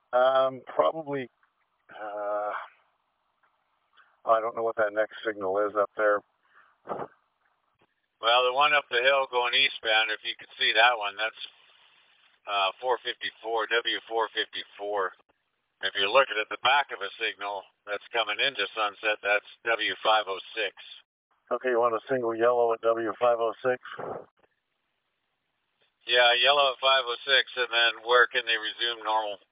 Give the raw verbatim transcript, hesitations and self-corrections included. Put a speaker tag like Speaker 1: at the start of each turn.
Speaker 1: Um, probably, uh, I don't know what that next signal is up there.
Speaker 2: Well, the one up the hill going eastbound, if you can see that one, that's uh, four fifty-four, W four fifty-four. If you're looking at the back of a signal that's coming into Sunset, that's W five oh six.
Speaker 1: Okay, you want a single yellow at W five oh six?
Speaker 2: Yeah, yellow at five oh six, and then where can they resume normal?